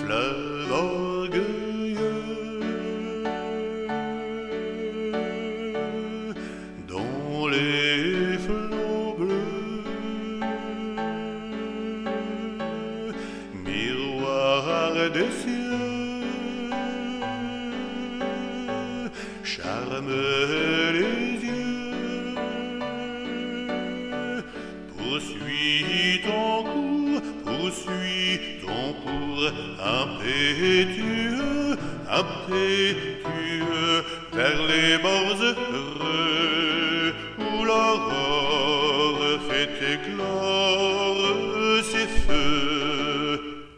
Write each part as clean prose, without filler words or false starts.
fleuve orgueilleux, dont les flots bleus, miroir des cieux, charment les yeux. Poursuis ton cours, poursuis ton cours, impétueux, impétueux, vers les bords heureux, où l'aurore fait éclore ses feux.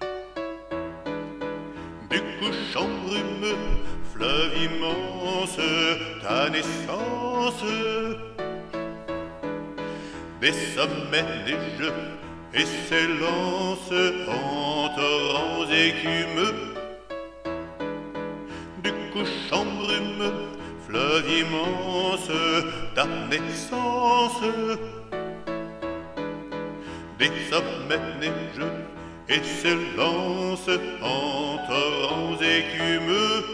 Du couchant brumeux, fleuve immense, ta naissance, des sommets neigeux et s'élance en torrents écumeux. Du couchant brumeux, fleuve immense, ta naissance, des sommets neigeux et s'élance en torrents écumeux.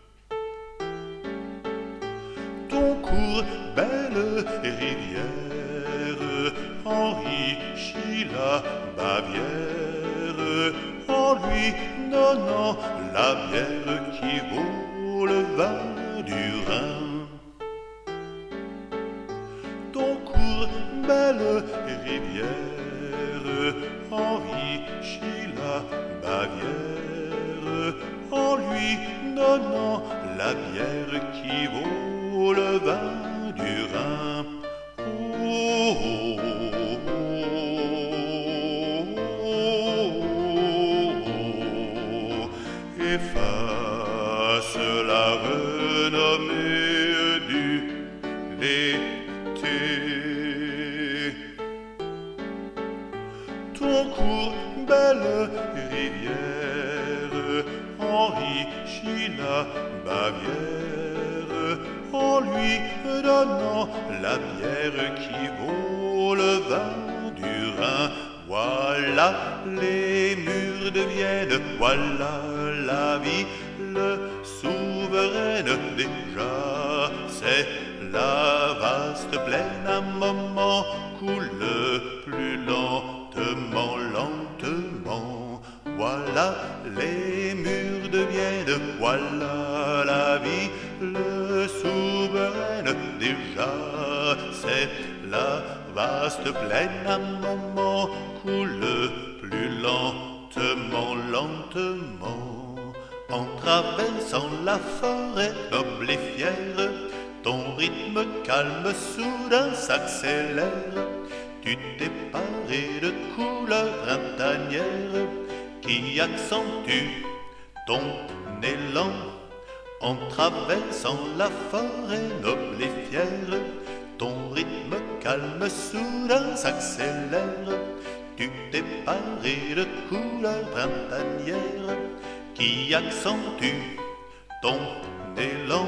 Ton cours, belle rivière, enrichit la Bavière, en lui donnant la bière qui vaut le vin du Rhin. Ton cours, belle rivière, enrichit la Bavière, en lui donnant la bière qui vaut le vin du Rhin. Oh, oh, oh, oh, oh, efface la renommée du l'été. Ton cours, belle rivière, enrichit la Bavière, en lui donnant la bière qui vaut le vin du Rhin. Voilà les murs de Vienne, voilà la ville souveraine. Déjà, c'est la vaste plaine, un moment coule plus lentement, lentement. Voilà les murs de Vienne, voilà la ville souveraine. Déjà, c'est la vaste plaine, un moment coule plus lentement, lentement. En traversant la forêt noble et fière, ton rythme calme soudain s'accélère. Tu t'es paré de couleurs printanières qui accentuent ton élan. En traversant la forêt noble et fière, ton rythme calme soudain s'accélère. Tu t'es paré de couleurs printanières qui accentuent ton élan.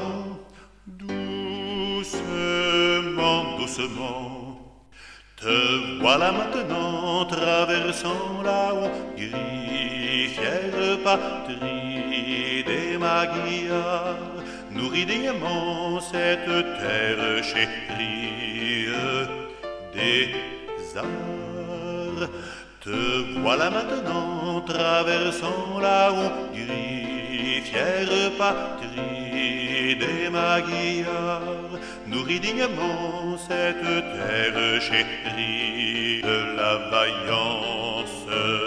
Doucement, doucement, te voilà maintenant traversant la Hongrie, fière patrie des Magyars, nourrie d'aimants cette terre chérie des arts. Te voilà maintenant traversant la Hongrie, fière patrie des Magyars, nourrie dignement cette terre chérie de la vaillance.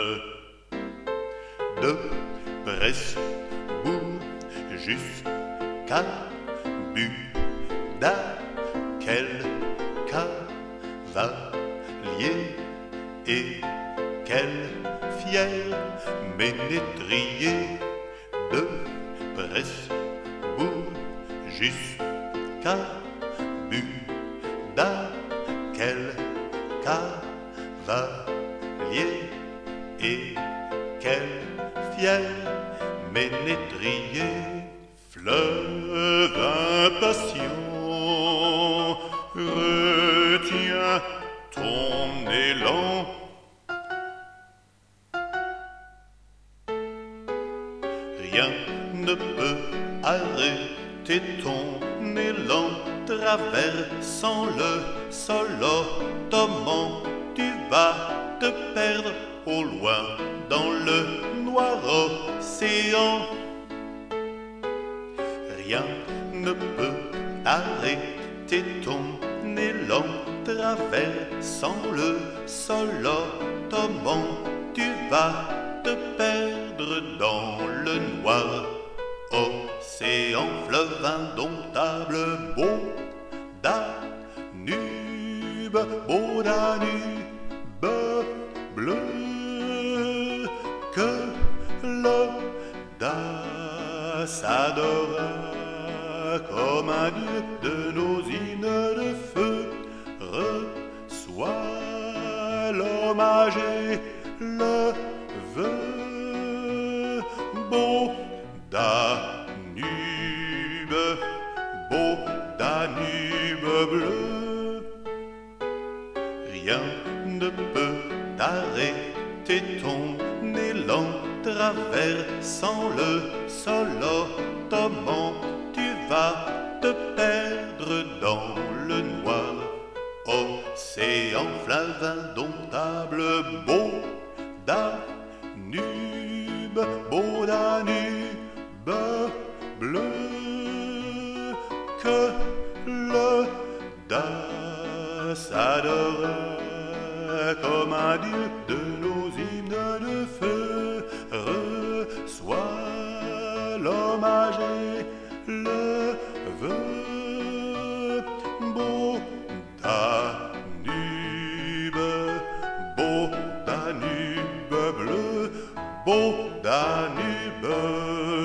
De Presbourg jusqu'à Buda, quel cavalier et quel fier ménétrier. De Presbourg jusqu'à Buda, quel cavalier et quel fier ménétrier. Fleuve impatient, retiens ton élan. Rien ne peut arrêter ton élan traversant le sol ottoman. Tu vas te perdre au loin dans le noir océan. Rien ne peut arrêter ton élan traversant le sol ottoman. Tu vas te perdre dans le noir océan, fleuve indomptable, beau Danube, beau Danube bleu, que l'audace adora comme un dieu de nos hymnes de feu. Reçois l'hommage et le vœu, beau Danube, beau Danube bleu. Rien ne peut arrêter ton élan traversant le sol ottoman. Tu vas te perdre dans le noir océan, fleuve indomptable, beau Danube, beau Danube bleu, que l'audace adora comme un dieu de nos hymnes de feu. Reçois l'hommage et le vœu, beau Danube, beau Danube bleu, beau Danube